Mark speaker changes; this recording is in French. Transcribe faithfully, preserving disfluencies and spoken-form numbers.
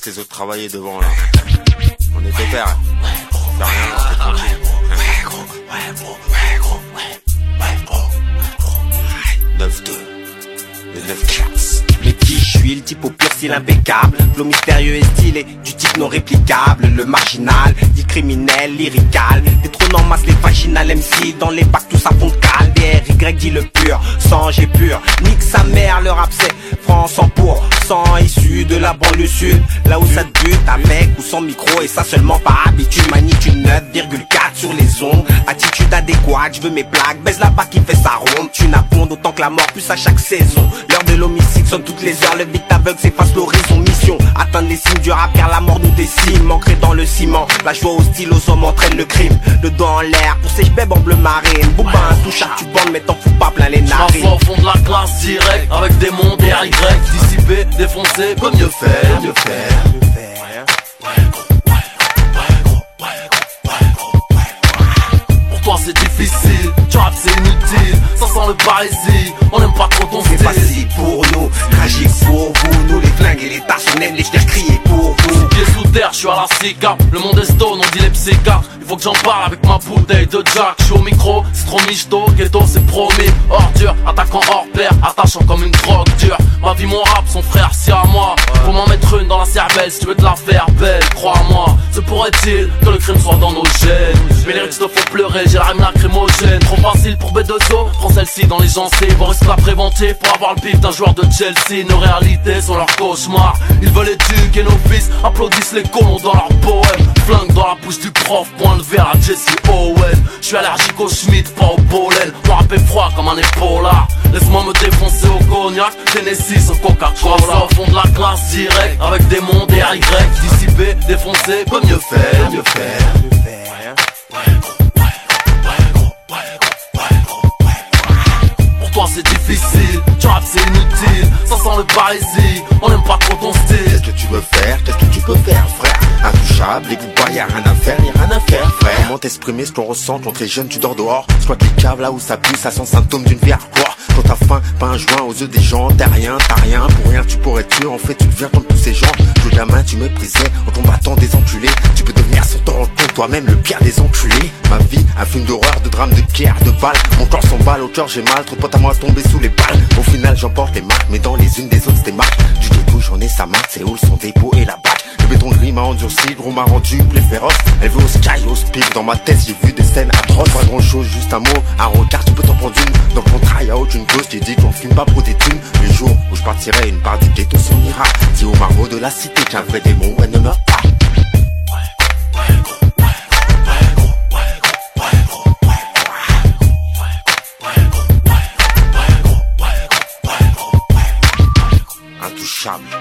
Speaker 1: les autres travailler devant là. On est pépère. On fait rien, on est tranquille.
Speaker 2: Ouais gros, ouais gros, ouais gros, ouais, ouais gros.
Speaker 1: neuf deux. Le neuf quatre.
Speaker 3: Mais qui je suis, le type au pur style impeccable, flow mystérieux et stylé, du type non réplicable, le marginal, dit criminel, lyrical, détrônant masse les vaginales M C, dans les bacs tout ça fond de cale, D R Y dit le pur, sang j'ai pur, nique sa mère, le rap c'est France cent pour cent issu de la banlieue sud, là où ça te bute, avec ou sans micro, et ça seulement par habitude, magnitude neuf virgule quatre sur les ondes, attitude adéquate, je veux mes plaques, baise là-bas qui fait sa ronde, tu n'appondes autant que la mort, plus à chaque saison, l'heure de l'homicide sonne toutes les heures, le vite aveugle s'efface l'horizon, mission, atteindre les cimes du rap car la mort nous décime, ancré dans le ciment, la joie hostile aux hommes entraîne le crime, le dos en l'air, pour ces j'bèbes en bleu marine, bouba un touche à tu bandes mais t'en fous pas plein les narines.
Speaker 4: J'm'assois au fond de la classe direct, avec des mondes R Y, dissipé, défoncé, peut mieux faire, mieux faire, mieux faire. Pour toi c'est difficile, tu rap c'est inutile, ça sent le barésie, on aime pas trop ton style.
Speaker 3: C'est facile pour nous, tragique pour vous, nous les flingues et les tasses, on aime les jeter crier pour vous.
Speaker 4: Pieds sous terre, je suis à la cigar, le monde est stone, on dit les psychiatres. Il faut que j'en parle avec ma bouteille de Jack. Je suis au micro, c'est trop michto, ghetto c'est promis. Ordure, attaquant hors pair, attachant comme une drogue dure. Ma vie, mon rap, son frère, si à moi. Faut m'en mettre une dans la cervelle si tu veux te la faire belle, crois-moi. Se pourrait-il que le crime soit dans nos gènes? Mes lyrics te font pleurer, j'ai la rime lacrymogène. Trop facile pour B deux O, prends celle-ci dans les gencives. On risque la préventive pour avoir le pif d'un joueur de Chelsea. Nos réalités sont leurs cauchemars. Ils veulent éduquer nos fils, applaudissent les colons dans leur poème. Flingue dans la bouche du prof, point de verre à Jesse Owen. J'suis allergique au Schmidt, pas au pollen. Mon rap est froid comme un épaulard. Laisse-moi me défoncer au cognac, Genesis au Coca-Cola. Au fond de la classe direct, avec des mondes R Y, dissipé, défoncé, peut mieux faire, mieux faire, mieux faire. Pour toi c'est difficile, tu rap c'est inutile, ça sent le barésie, on aime pas trop ton style.
Speaker 1: Qu'est-ce que tu veux faire? Qu'est-ce que tu peux faire, frère? Intouchable, les goûts, y'a rien à faire, y'a rien à faire, frère. Comment t'exprimer ce qu'on ressent quand t'es jeune, tu dors dehors? Squat les caves là où ça pue, ça sent symptôme d'une vie hardcore. Quand t'as faim, pas un joint aux yeux des gens, t'as rien, t'as rien, pour rien tu pourrais tuer. En fait tu deviens comme tous ces gens, tout gamin tu méprisais en ton battant des enculés. Tu peux devenir sans t'en rendre compte toi-même le pire des enculés. Ma vie, un film d'horreur, de drame, de pierre, de balles. Mon corps s'emballe, au cœur j'ai mal, trop de potes à moi tombés sous les balles. Au final j'emporte les marques, mais dans les unes des autres c'était marque. Du ghetto j'en ai sa marque, c'est où son dépôt et la bague. Le béton gris m'a endurci, gros m'a rendu plus féroce. Elle veut au sky, au speed, dans ma tête j'ai vu des scènes atroces. Pas grand chose, juste un mot, un regard, tu peux t'en prendre une. Dans le contrat y'a aucune cause, j'ai dit qu'on filme pas pour des thunes. Le jour où je partirai, une part du ghetto s'en ira. Dis au margot de la cité qu'un vrai démon, elle ne meurt pas. Intouchable.